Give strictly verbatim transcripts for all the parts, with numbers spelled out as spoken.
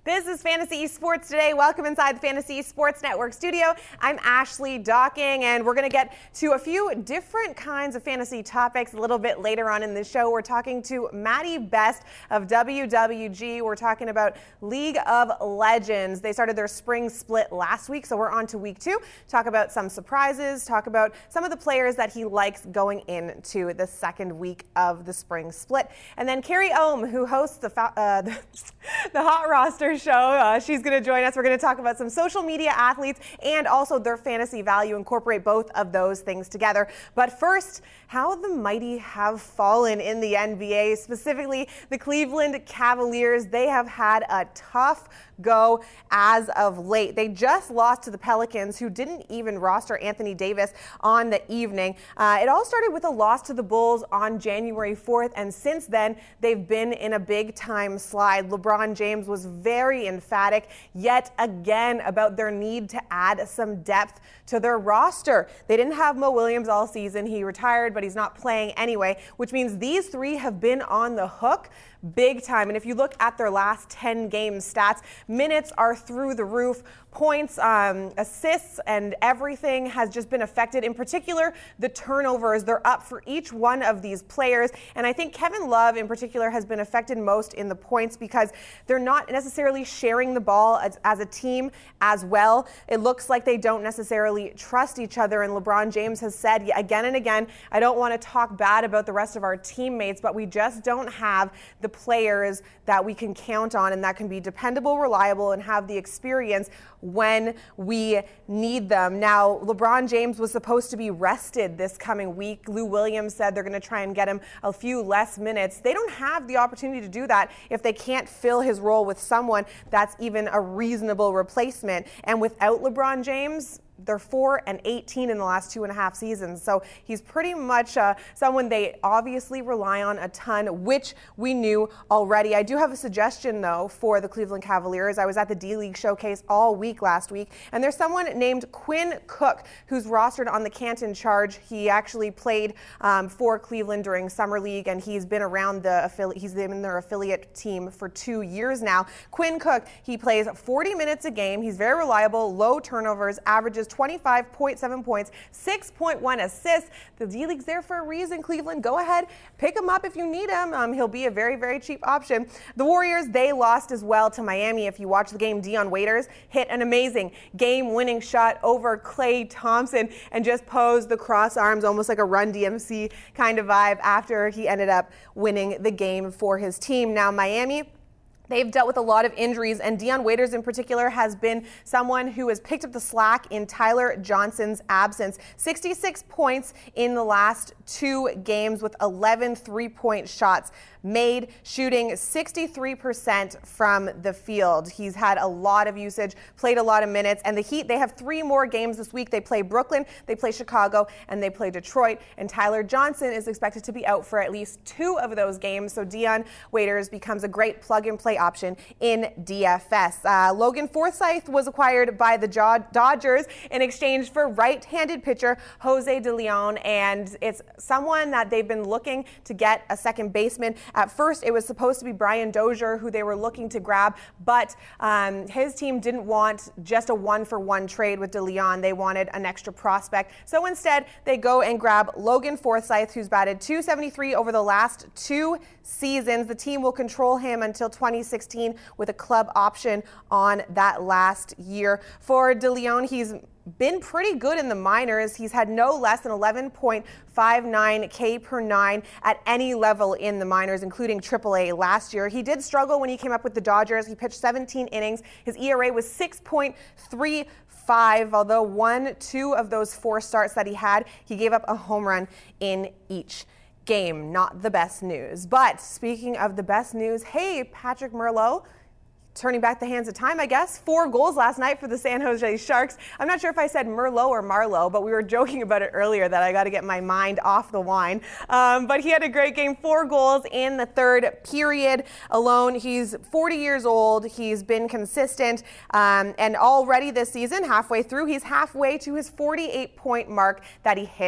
This is Fantasy Esports Today. Welcome inside the Fantasy Esports Network studio. I'm Ashley Docking, and we're going to get to a few different kinds of fantasy topics a little bit later on in the show. We're talking to Maddie Best of W W G. We're talking about League of Legends. They started their spring split last week, so we're on to week two. Talk about some surprises, talk about some of the players that he likes going into the second week of the spring split. And then Carrie Ohm, who hosts the, uh, the, the Hot Roster show. Uh, she's going to join us. We're going to talk about some social media athletes and also their fantasy value, incorporate both of those things together. But first, how the mighty have fallen in the N B A, specifically the Cleveland Cavaliers. They have had a tough go as of late. They just lost to the Pelicans, who didn't even roster Anthony Davis on the evening. Uh, it all started with a loss to the Bulls on January fourth, and since then, they've been in a big-time slide. LeBron James was very emphatic yet again about their need to add some depth to their roster. They didn't have Mo Williams all season. He retired, but he's not playing anyway, which means these three have been on the hook big time. And if you look at their last ten game stats, minutes are through the roof. Points, um, assists, and everything has just been affected. In particular, the turnovers, they're up for each one of these players. And I think Kevin Love in particular has been affected most in the points because they're not necessarily sharing the ball as, as a team as well. It looks like they don't necessarily trust each other. And LeBron James has said again and again, I don't want to talk bad about the rest of our teammates, but we just don't have the players that we can count on and that can be dependable, reliable, and have the experience when we need them. Now, LeBron James was supposed to be rested this coming week. Lou Williams said they're going to try and get him a few less minutes. They don't have the opportunity to do that if they can't fill his role with someone that's even a reasonable replacement. And without LeBron James, they're four and eighteen in the last two and a half seasons. So he's pretty much uh, someone they obviously rely on a ton, which we knew already. I do have a suggestion, though, for the Cleveland Cavaliers. I was at the D-League Showcase all week last week, and there's someone named Quinn Cook who's rostered on the Canton Charge. He actually played um, for Cleveland during Summer League, and he's been around the affiliate. He's been in their affiliate team for two years now. Quinn Cook, he plays forty minutes a game. He's very reliable, low turnovers, averages twenty-five point seven points, six point one assists. The D-League's there for a reason, Cleveland. Go ahead, pick him up if you need him. Um, he'll be a very, very cheap option. The Warriors, they lost as well to Miami. If you watch the game, Dion Waiters hit an amazing game-winning shot over Klay Thompson and just posed the cross arms, almost like a Run D M C kind of vibe after he ended up winning the game for his team. Now, Miami, they've dealt with a lot of injuries, and Dion Waiters in particular has been someone who has picked up the slack in Tyler Johnson's absence. sixty-six points in the last two games with eleven three-point shots made, shooting sixty-three percent from the field. He's had a lot of usage, played a lot of minutes, and the Heat, they have three more games this week. They play Brooklyn, they play Chicago, and they play Detroit, and Tyler Johnson is expected to be out for at least two of those games, so Dion Waiters becomes a great plug-and-play option in D F S. Uh, Logan Forsythe was acquired by the Dodgers in exchange for right-handed pitcher Jose De Leon, and it's someone that they've been looking to get a second baseman. At first, it was supposed to be Brian Dozier who they were looking to grab, but um, his team didn't want just a one-for-one trade with De Leon. They wanted an extra prospect. So instead, they go and grab Logan Forsythe, who's batted two seventy-three over the last two seasons. The team will control him until twenty sixteen with a club option on that last year. For De Leon, he's been pretty good in the minors. He's had no less than eleven point five nine K per nine at any level in the minors, including triple A last year. He did struggle when he came up with the Dodgers. He pitched seventeen innings. His E R A was six point three five, although one, two of those four starts that he had, he gave up a home run in each game. Not the best news. But speaking of the best news, hey, Patrick Marleau, turning back the hands of time, I guess. Four goals last night for the San Jose Sharks. I'm not sure if I said Merlot or Marlowe, but we were joking about it earlier that I got to get my mind off the wine. Um, but he had a great game, four goals in the third period alone. He's forty years old. He's been consistent. Um, and already this season, halfway through, he's halfway to his forty-eight point mark that he hit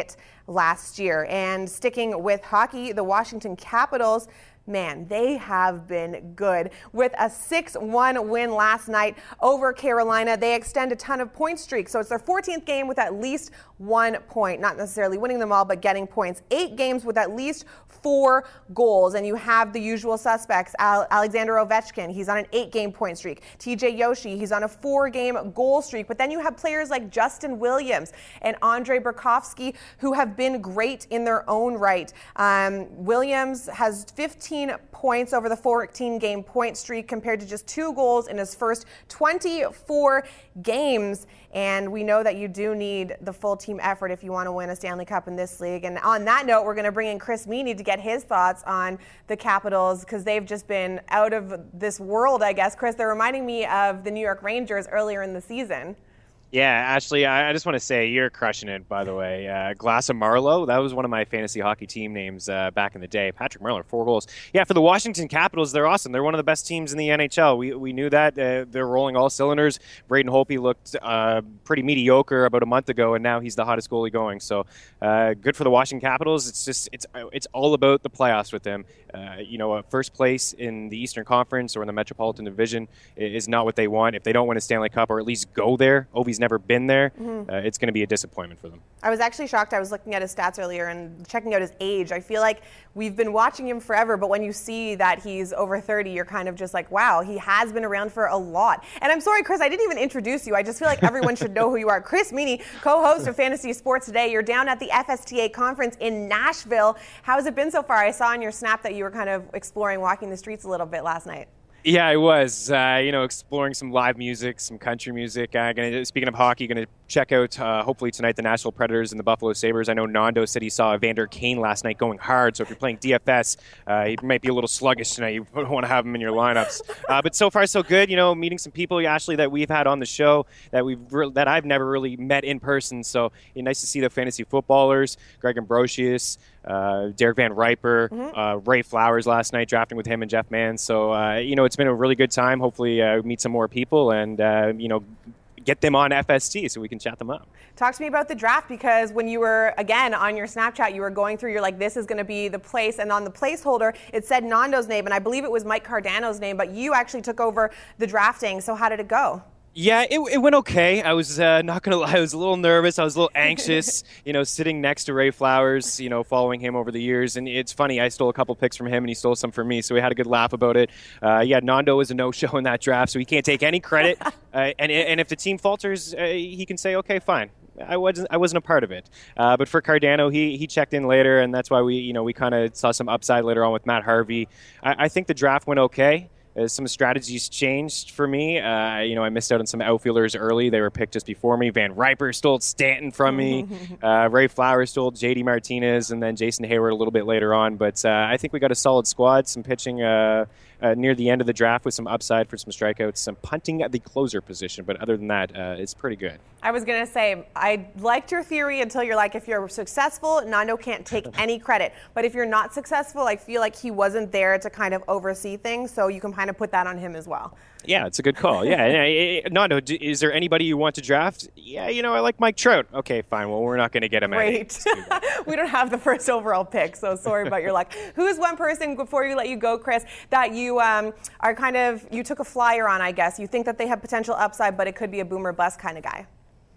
last year. And sticking with hockey, the Washington Capitals, man, they have been good. With a six one win last night over Carolina, they extend a ton of point streak. So it's their fourteenth game with at least one point. Not necessarily winning them all, but getting points. Eight games with at least four goals. And you have the usual suspects. Al- Alexander Ovechkin, he's on an eight-game point streak. T J Yoshi, he's on a four-game goal streak. But then you have players like Justin Williams and Andre Burakovsky, who have been great in their own right. Um, Williams has fifteen points over the fourteen-game point streak compared to just two goals in his first twenty-four games. And we know that you do need the full team effort if you want to win a Stanley Cup in this league. And on that note, we're going to bring in Chris Meany to get his thoughts on the Capitals, because they've just been out of this world, I guess. Chris, they're reminding me of the New York Rangers earlier in the season. Yeah, Ashley, I just want to say you're crushing it, by the way. Uh, Glass of Marlowe, that was one of my fantasy hockey team names uh, back in the day. Patrick Marleau, four goals. Yeah, for the Washington Capitals, they're awesome. They're one of the best teams in the N H L. We we knew that. Uh, they're rolling all cylinders. Braden Holtby looked uh, pretty mediocre about a month ago, and now he's the hottest goalie going. So uh, good for the Washington Capitals. It's just it's it's all about the playoffs with them. Uh, you know, uh, first place in the Eastern Conference or in the Metropolitan Division is not what they want. If they don't win a Stanley Cup or at least go there, Ovi's never been there, mm-hmm. uh, it's going to be a disappointment for them. I was actually shocked. I was looking at his stats earlier and checking out his age. I feel like we've been watching him forever, but when you see that he's over thirty, you're kind of just like, wow, he has been around for a lot. And I'm sorry, Chris, I didn't even introduce you. I just feel like everyone should know who you are. Chris Meany, co-host of Fantasy Sports Today. You're down at the F S T A conference in Nashville. How has it been so far? I saw on your snap that you were kind of exploring walking the streets a little bit last night. Yeah, I was, uh, you know, exploring some live music, some country music. Uh, gonna, speaking of hockey, going to check out, uh, hopefully tonight, the Nashville Predators and the Buffalo Sabres. I know Nando said he saw Evander Kane last night going hard, so if you're playing D F S, uh, he might be a little sluggish tonight. You don't want to have him in your lineups. Uh, but so far, so good. You know, meeting some people, Ashley, that we've had on the show that we've re- that I've never really met in person. So it's nice to see the fantasy footballers, Greg Ambrosius, uh, Derek Van Riper, mm-hmm. uh, Ray Flowers last night, drafting with him and Jeff Mann. So, uh, you know, it's been a really good time. Hopefully uh, meet some more people and, uh, you know, get them on F S T so we can chat them up. Talk to me about the draft, because when you were, again, on your Snapchat, you were going through, you're like, this is going to be the place. And on the placeholder, it said Nando's name, and I believe it was Mike Cardano's name, but you actually took over the drafting. So how did it go? Yeah, it, it went okay. I was uh, not going to lie. I was a little nervous. I was a little anxious, you know, sitting next to Ray Flowers, you know, following him over the years. And it's funny, I stole a couple picks from him and he stole some from me. So we had a good laugh about it. Uh, yeah, Nando was a no-show in that draft, so he can't take any credit. uh, and, and if the team falters, uh, he can say, okay, fine. I wasn't. I wasn't a part of it, uh, but for Cardano, he he checked in later, and that's why we, you know, we kind of saw some upside later on with Matt Harvey. I, I think the draft went okay. Uh, some strategies changed for me. Uh, you know, I missed out on some outfielders early. They were picked just before me. Van Riper stole Stanton from me. Uh, Ray Flowers stole J D Martinez, and then Jason Hayward a little bit later on. But uh, I think we got a solid squad, some pitching uh, uh, near the end of the draft with some upside for some strikeouts, some punting at the closer position. But other than that, uh, it's pretty good. I was going to say, I liked your theory until you're like, if you're successful, Nando can't take any credit. But if you're not successful, I feel like he wasn't there to kind of oversee things, so you can kind of put that on him as well. Yeah, it's a good call. Yeah, Nando, is there anybody you want to draft? Yeah, you know, I like Mike Trout. Okay, fine. Well, we're not going to get him. Great. We don't have the first overall pick, so sorry about your luck. Who's one person, before you let you go, Chris, that you um, are kind of, you took a flyer on, I guess? You think that they have potential upside, but it could be a boomer bust kind of guy?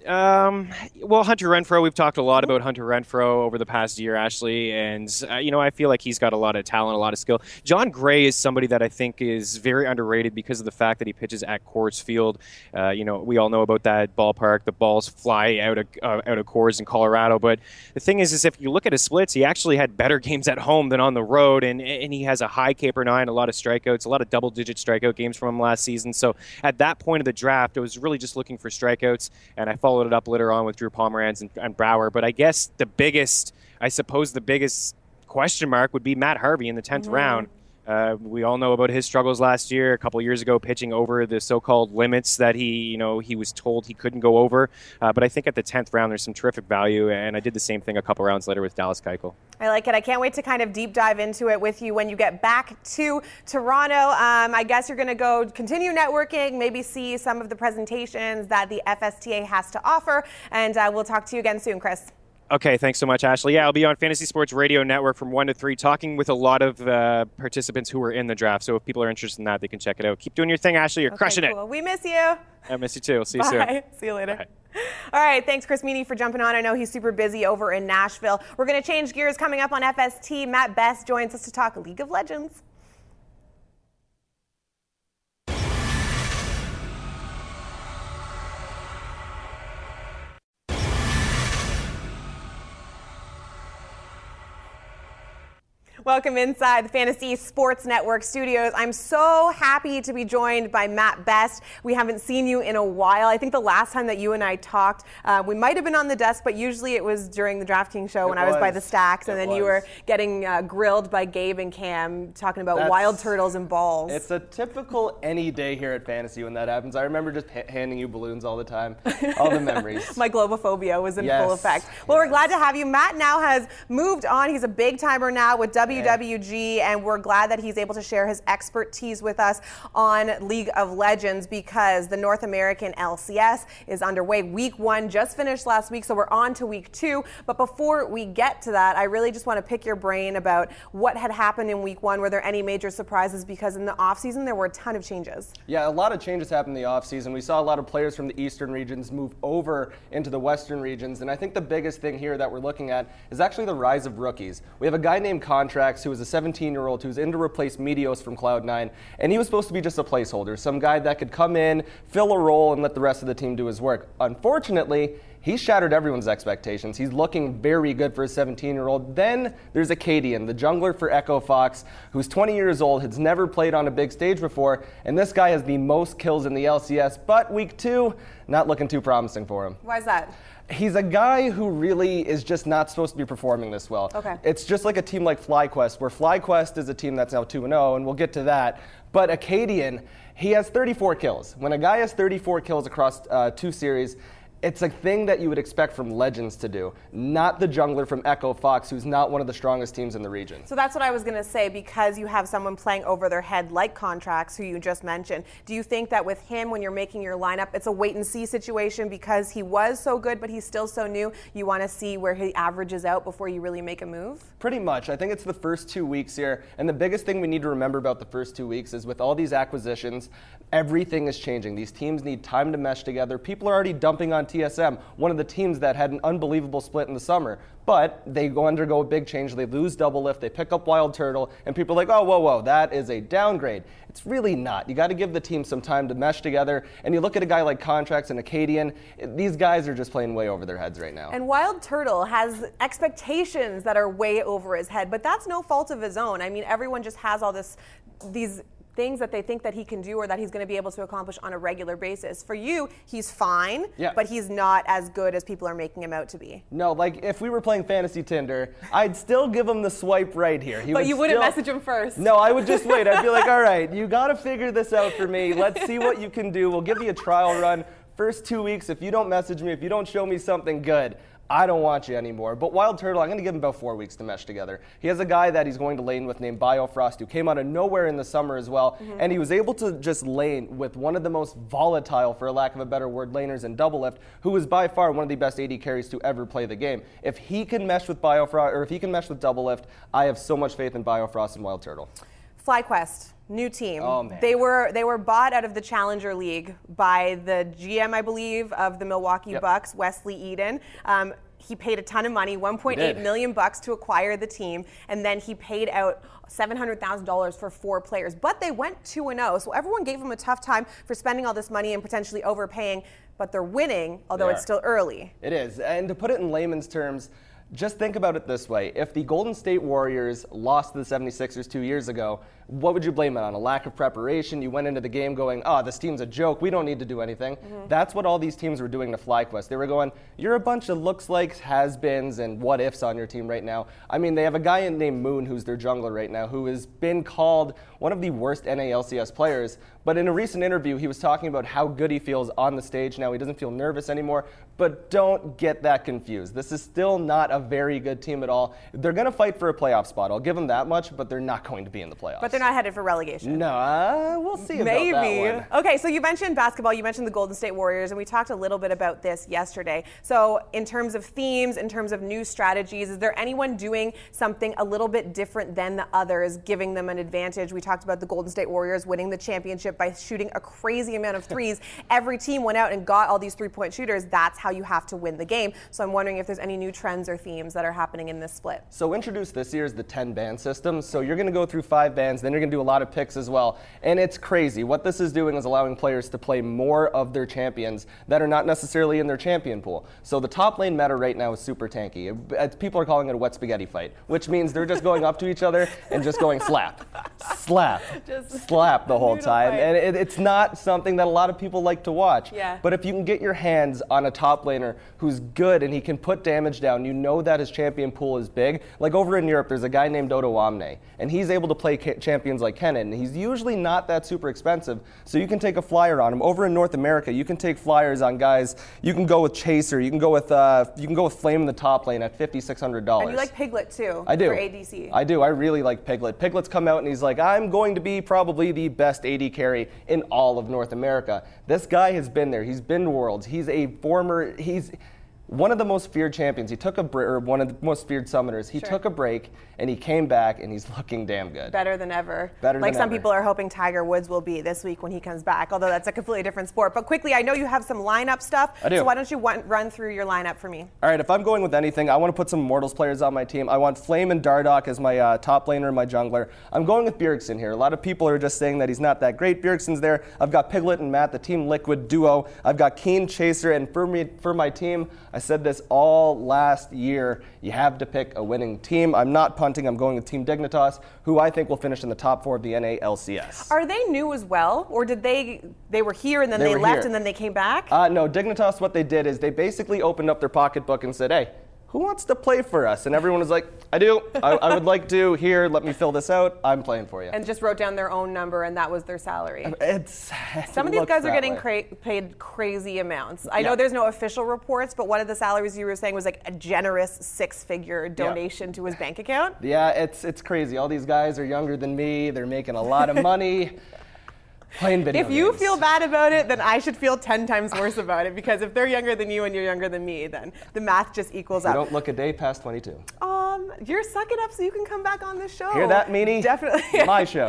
Um, well, Hunter Renfroe, we've talked a lot about Hunter Renfroe over the past year, Ashley, and, uh, you know, I feel like he's got a lot of talent, a lot of skill. John Gray is somebody that I think is very underrated because of the fact that he pitches at Coors Field. Uh, you know, we all know about that ballpark. The balls fly out of uh, out of Coors in Colorado, but the thing is, is if you look at his splits, he actually had better games at home than on the road, and, and he has a high K per nine, a lot of strikeouts, a lot of double-digit strikeout games from him last season. So at that point of the draft, I was really just looking for strikeouts, and I followed it up later on with Drew Pomeranz and, and Brower. But I guess the biggest, I suppose the biggest question mark would be Matt Harvey in the tenth mm-hmm. round. Uh, we all know about his struggles last year, a couple years ago, pitching over the so-called limits that he, you know, he was told he couldn't go over. Uh, but I think at the tenth round, there's some terrific value, and I did the same thing a couple rounds later with Dallas Keuchel. I like it. I can't wait to kind of deep dive into it with you when you get back to Toronto. Um, I guess you're going to go continue networking, maybe see some of the presentations that the F S T A has to offer, and uh, we'll talk to you again soon, Chris. Okay, thanks so much, Ashley. Yeah, I'll be on Fantasy Sports Radio Network from one to three, talking with a lot of uh, participants who were in the draft. So if people are interested in that, they can check it out. Keep doing your thing, Ashley. You're okay, crushing cool. it. We miss you. I miss you too. We'll see you Bye. soon. See you later. Bye. All right, thanks Chris Meany for jumping on. I know he's super busy over in Nashville. We're going to change gears coming up on F S T. Matt Best joins us to talk League of Legends. Welcome inside the Fantasy Sports Network studios. I'm so happy to be joined by Matt Best. We haven't seen you in a while. I think the last time that you and I talked, uh, we might have been on the desk, but usually it was during the DraftKings show it when was. I was by the stacks, and it then was. you were getting uh, grilled by Gabe and Cam talking about That's, wild turtles and balls. It's a typical any day here at Fantasy when that happens. I remember just ha- handing you balloons all the time. All the memories. My globophobia was in yes. full effect. Well, yes. we're glad to have you. Matt now has moved on. He's a big timer now with W W G. And we're glad that he's able to share his expertise with us on League of Legends because the North American L C S is underway. Week one just finished last week, so we're on to week two. But before we get to that, I really just want to pick your brain about what had happened in week one. Were there any major surprises? Because in the offseason, there were a ton of changes. Yeah, a lot of changes happened in the offseason. We saw a lot of players from the eastern regions move over into the western regions. And I think the biggest thing here that we're looking at is actually the rise of rookies. We have a guy named Contracts who is a seventeen-year-old who's in to replace Meteos from Cloud nine, and he was supposed to be just a placeholder, some guy that could come in, fill a role, and let the rest of the team do his work. Unfortunately, he shattered everyone's expectations. He's looking very good for a seventeen-year-old. Then there's Acadian, the jungler for Echo Fox, who's twenty years old, has never played on a big stage before, and this guy has the most kills in the L C S, but week two, not looking too promising for him. Why is that? He's a guy who really is just not supposed to be performing this well. Okay. It's just like a team like FlyQuest, where FlyQuest is a team that's now two and oh, and we'll get to that. But Acadian, he has thirty-four kills. When a guy has thirty-four kills across uh, two series, it's a thing that you would expect from Legends to do, not the jungler from Echo Fox, who's not one of the strongest teams in the region. So that's what I was going to say, because you have someone playing over their head like Contracts, who you just mentioned. Do you think that with him, when you're making your lineup, it's a wait-and-see situation because he was so good, but he's still so new? You want to see where he averages out before you really make a move? Pretty much. I think it's the first two weeks here, and the biggest thing we need to remember about the first two weeks is with all these acquisitions, everything is changing. These teams need time to mesh together. People are already dumping on T S M, one of the teams that had an unbelievable split in the summer. But they go undergo a big change. They lose Doublelift. They pick up Wild Turtle. And people are like, oh, whoa, whoa, that is a downgrade. It's really not. You got to give the team some time to mesh together. And you look at a guy like Contracts and Acadian, these guys are just playing way over their heads right now. And Wild Turtle has expectations that are way over his head. But that's no fault of his own. I mean, everyone just has all this, these things that they think that he can do or that he's going to be able to accomplish on a regular basis. For you, he's fine, yeah. but he's not as good as people are making him out to be. No, like if we were playing Fantasy Tinder, I'd still give him the swipe right here. He but would you wouldn't still... message him first. No, I would just wait. I'd be like, all right, you got to figure this out for me. Let's see what you can do. We'll give you a trial run. First two weeks, if you don't message me, if you don't show me something good, I don't want you anymore. But Wild Turtle, I'm going to give him about four weeks to mesh together. He has a guy that he's going to lane with named Biofrost, who came out of nowhere in the summer as well, mm-hmm. and he was able to just lane with one of the most volatile, for lack of a better word, laners in Doublelift, who is by far one of the best A D carries to ever play the game. If he can mesh with Biofrost, or if he can mesh with Doublelift, I have so much faith in Biofrost and Wild Turtle. FlyQuest. New team. Oh, man. They were they were bought out of the Challenger League by the G M, I believe, of the Milwaukee yep. Bucks, Wesley Eden. Um, he paid a ton of money, one point eight million bucks to acquire the team, and then he paid out seven hundred thousand dollars for four players. But they went two and oh, so everyone gave him a tough time for spending all this money and potentially overpaying, but they're winning, although they it's still early. It is, and to put it in layman's terms, just think about it this way. If the Golden State Warriors lost to the seventy-sixers two years ago, what would you blame it on? A lack of preparation? You went into the game going, oh, this team's a joke. We don't need to do anything. Mm-hmm. That's what all these teams were doing to FlyQuest. They were going, you're a bunch of looks like has-beens and what-ifs on your team right now. I mean, they have a guy named Moon who's their jungler right now who has been called one of the worst N A L C S players. But in a recent interview, he was talking about how good he feels on the stage now. He doesn't feel nervous anymore. But don't get that confused. This is still not a a very good team at all. They're going to fight for a playoff spot. I'll give them that much, but they're not going to be in the playoffs. But they're not headed for relegation. No, uh, we'll see Maybe. about that one. Okay, so you mentioned basketball, you mentioned the Golden State Warriors, and we talked a little bit about this yesterday. So in terms of themes, in terms of new strategies, is there anyone doing something a little bit different than the others, giving them an advantage? We talked about the Golden State Warriors winning the championship by shooting a crazy amount of threes. Every team went out and got all these three-point shooters. That's how you have to win the game. So I'm wondering if there's any new trends or themes that are happening in this split. So introduced this year is the ten-band system. So you're going to go through five bands, then you're going to do a lot of picks as well. And it's crazy. What this is doing is allowing players to play more of their champions that are not necessarily in their champion pool. So the top lane meta right now is super tanky. It, people are calling it a wet spaghetti fight, which means they're just going up to each other and just going slap, slap, Just slap the whole time. fight. And it, it's not something that a lot of people like to watch. Yeah. But if you can get your hands on a top laner who's good and he can put damage down, you know that his champion pool is big. Like over in Europe, there's a guy named Odo Omne, and he's able to play ca- champions like Kennen. He's usually not that super expensive, so you can take a flyer on him. Over in North America, you can take flyers on guys. You can go with Chaser. You can go with uh, you can go with Flame in the top lane at five thousand six hundred dollars. And you like Piglet too. I do. For A D C. I do. I really like Piglet. Piglet's come out and he's like, I'm going to be probably the best A D carry in all of North America. This guy has been there. He's been to Worlds. He's a former. He's one of the most feared champions. He took a break, or one of the most feared summoners. He Sure. took a break and he came back and he's looking damn good. Better than ever. Better like than some ever. people are hoping Tiger Woods will be this week when he comes back, although that's a completely different sport. But quickly, I know you have some lineup stuff. I do. So why don't you want, run through your lineup for me? All right, if I'm going with anything, I want to put some Immortals players on my team. I want Flame and Dardoch as my uh, top laner and my jungler. I'm going with Bjergsen here. A lot of people are just saying that he's not that great. Bjergsen's there. I've got Piglet and Matt, the Team Liquid duo. I've got Keen, Chaser, and for me, for my team, I said this all last year, you have to pick a winning team. I'm not punting. I'm going with Team Dignitas, who I think will finish in the top four of the N A L C S. Are they new as well, or did they they were here and then They they, were left here. and then they came back? Uh, no, Dignitas, what they did is they basically opened up their pocketbook and said, hey, who wants to play for us? And everyone was like, I do. I, I would like to. Here, let me fill this out. I'm playing for you. And just wrote down their own number, and that was their salary. It's, Some of it these looks guys are that getting way. cra- paid crazy amounts. I Yeah. know there's no official reports, but one of the salaries you were saying was like a generous six-figure donation to his bank account. Yeah, it's it's crazy. All these guys are younger than me. They're making a lot of money playing video If you games. feel bad about it, then I should feel ten times worse about it, because if they're younger than you and you're younger than me, then the math just equals You up. don't look a day past twenty-two. Um, you're sucking up so you can come back on the show. Hear that, Meanie? Definitely. My show.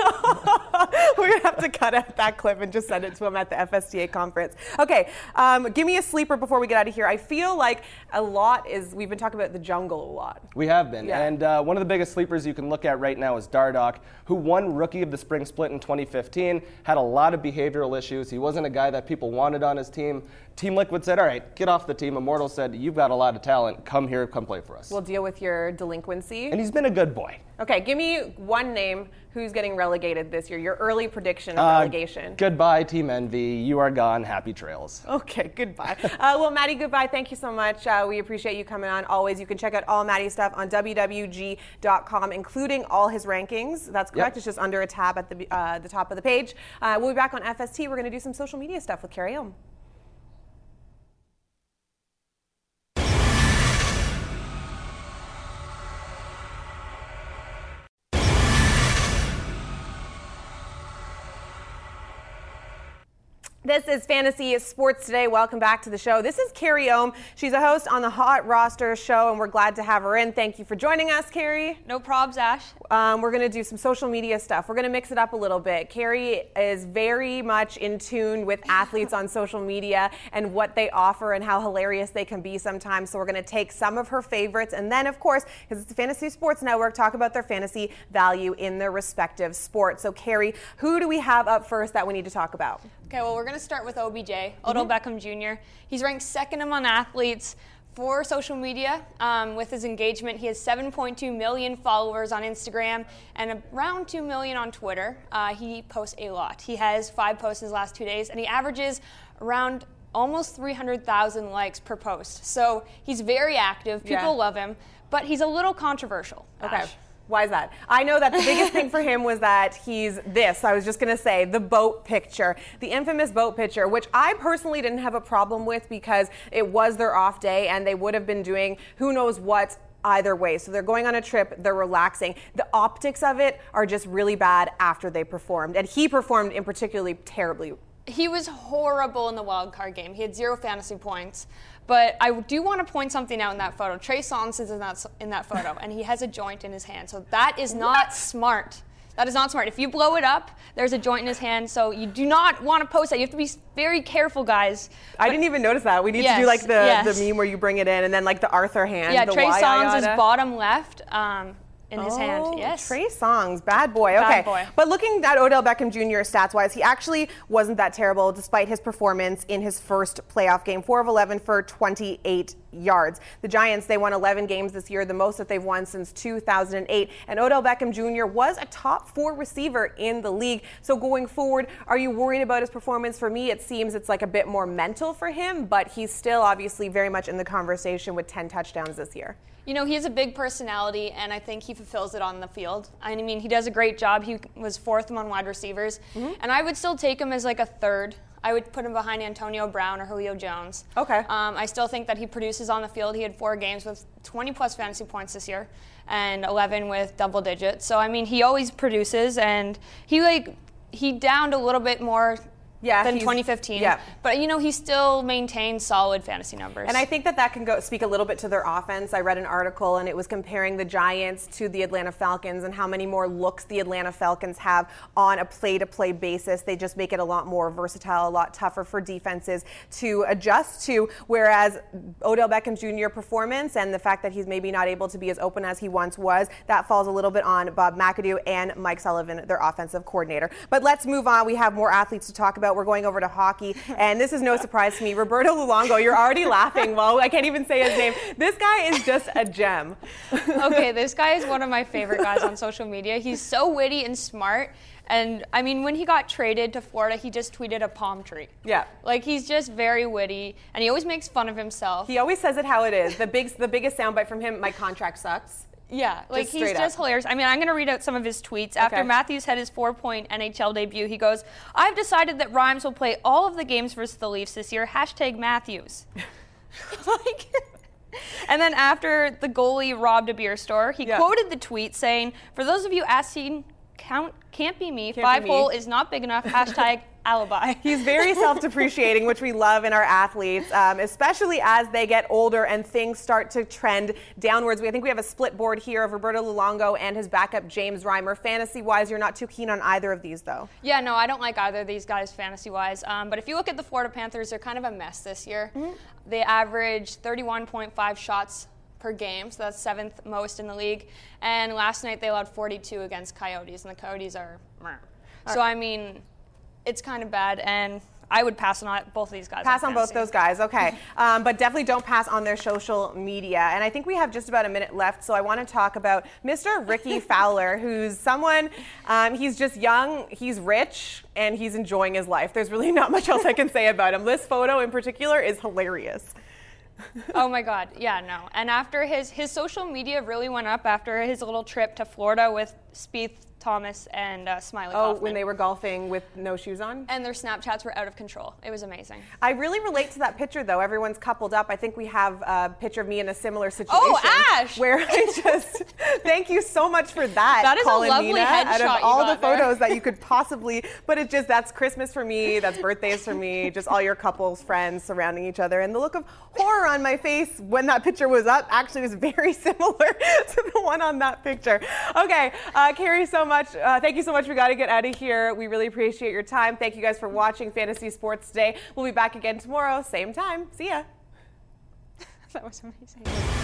We're gonna have to cut out that clip and just send it to him at the F S T A conference. Okay, um, give me a sleeper before we get out of here. I feel like a lot is, we've been talking about the jungle a lot. We have been. Yeah. And uh, one of the biggest sleepers you can look at right now is Dardoch, who won Rookie of the Spring Split in twenty fifteen, had a lot of behavioral issues. He wasn't a guy that people wanted on his team. Team Liquid said, all right, get off the team. Immortal said, you've got a lot of talent. Come here, come play for us. We'll deal with your delinquency. And he's been a good boy. Okay, give me one name who's getting relegated this year. Your early prediction of Uh, relegation. Goodbye, Team Envy. You are gone. Happy trails. Okay, goodbye. uh, well, Maddie, goodbye. Thank you so much. Uh, we appreciate you coming on. Always, you can check out all Maddie's stuff on W W G dot com, including all his rankings. That's correct. Yep. It's just under a tab at the uh, the top of the page. Uh, we'll be back on F S T. We're going to do some social media stuff with Carrie Elm. This is Fantasy Sports Today. Welcome back to the show. This is Carrie Ohm. She's a host on the Hot Roster show, and we're glad to have her in. Thank you for joining us, Carrie. No probs, Ash. Um, we're going to do some social media stuff. We're going to mix it up a little bit. Carrie is very much in tune with athletes on social media and what they offer and how hilarious they can be sometimes. So we're going to take some of her favorites and then, of course, because it's the Fantasy Sports Network, talk about their fantasy value in their respective sports. So, Carrie, who do we have up first that we need to talk about? Okay, well, we're going to start with O B J, Odell Beckham Junior He's ranked second among athletes for social media. Um, with his engagement, he has seven point two million followers on Instagram and around two million on Twitter. Uh, he posts a lot. He has five posts in his last two days, and he averages around almost three hundred thousand likes per post. So he's very active. People Yeah. love him, but he's a little controversial. Okay. Ash. Why is that? I know that the biggest thing for him was that he's this. I was just going to say the boat picture, the infamous boat picture, which I personally didn't have a problem with because it was their off day and they would have been doing who knows what either way. So they're going on a trip, they're relaxing. The optics of it are just really bad after they performed. And he performed in particularly terribly. He was horrible in the wild card game. He had zero fantasy points. But I do want to point something out in that photo. Trey Songz is in that, in that photo, and he has a joint in his hand. So that is not what? smart. That is not smart. If you blow it up, there's a joint in his hand, so you do not want to post that. You have to be very careful, guys. I but, didn't even notice that. We need yes, to do like the, yes. the meme where you bring it in, and then like the Arthur hand. Yeah, the Trey Songz is bottom left. Um, in his oh, hand, yes. Trey Songz, bad boy. Okay, bad boy. But looking at Odell Beckham Junior stats-wise, he actually wasn't that terrible despite his performance in his first playoff game. four of eleven for twenty-eight yards. The Giants, they won eleven games this year, the most that they've won since two thousand eight. And Odell Beckham Junior was a top four receiver in the league. So going forward, are you worried about his performance? For me, it seems it's like a bit more mental for him, but he's still obviously very much in the conversation with ten touchdowns this year. You know, he has a big personality, and I think he fulfills it on the field. I mean, he does a great job. He was fourth among wide receivers, mm-hmm. and I would still take him as like a third. I would put him behind Antonio Brown or Julio Jones. Okay. Um, I still think that he produces on the field. He had four games with twenty plus fantasy points this year, and eleven with double digits. So I mean, he always produces, and he like he downed a little bit more. Yeah, than twenty fifteen. Yeah. But, you know, he still maintains solid fantasy numbers. And I think that that can go speak a little bit to their offense. I read an article, and it was comparing the Giants to the Atlanta Falcons and how many more looks the Atlanta Falcons have on a play-to-play basis. They just make it a lot more versatile, a lot tougher for defenses to adjust to, whereas Odell Beckham Junior performance and the fact that he's maybe not able to be as open as he once was, that falls a little bit on Bob McAdoo and Mike Sullivan, their offensive coordinator. But let's move on. We have more athletes to talk about. We're going over to hockey, and this is no surprise to me. Roberto Luongo, you're already laughing. Well, I can't even say his name. This guy is just a gem. Okay, this guy is one of my favorite guys on social media. He's so witty and smart. And, I mean, when he got traded to Florida, he just tweeted a palm tree. Yeah. Like, he's just very witty, and he always makes fun of himself. He always says it how it is. The big, the biggest soundbite from him, my contract sucks. Yeah, like just he's just up. hilarious. I mean, I'm going to read out some of his tweets. After okay. Matthews had his four-point N H L debut, he goes, "I've decided that Rhymes will play all of the games versus the Leafs this year. Hashtag Matthews." Like, and then after the goalie robbed a beer store, he yeah. quoted the tweet saying, "For those of you asking, count can't be me. Can't Five be me. hole is not big enough. Hashtag alibi." He's very self-depreciating, which we love in our athletes, um, especially as they get older and things start to trend downwards. We, I think we have a split board here of Roberto Luongo and his backup James Reimer. Fantasy-wise, you're not too keen on either of these, though. Yeah, no, I don't like either of these guys fantasy-wise. Um, but if you look at the Florida Panthers, they're kind of a mess this year. Mm-hmm. They average thirty-one point five shots per game, so that's seventh most in the league. And last night they allowed forty-two against Coyotes, and the Coyotes are meh. So, I mean, it's kind of bad, and I would pass on both of these guys. Pass on, on both those guys, okay. um, but definitely don't pass on their social media. And I think we have just about a minute left, so I want to talk about Mister Ricky Fowler, who's someone, um, he's just young, he's rich, and he's enjoying his life. There's really not much else I can say about him. This photo in particular is hilarious. Oh my God, yeah, no. And after his, his social media really went up after his little trip to Florida with Spieth, Thomas, and uh, Smiley Oh, Kaufman. when they were golfing with no shoes on? And their Snapchats were out of control. It was amazing. I really relate to that picture, though. Everyone's coupled up. I think we have a picture of me in a similar situation. Oh, Ash! Where I just, thank you so much for that, That is Colin a lovely Nina, headshot out of you all got the photos there. that you could possibly, but it just, that's Christmas for me, that's birthdays for me, just all your couples, friends surrounding each other. And the look of horror on my face when that picture was up actually was very similar to the one on that picture. Okay, uh, Carrie, so much. Uh, thank you so much. We got to get out of here. We really appreciate your time. Thank you guys for watching Fantasy Sports Today. We'll be back again tomorrow, same time. See ya. That was amazing.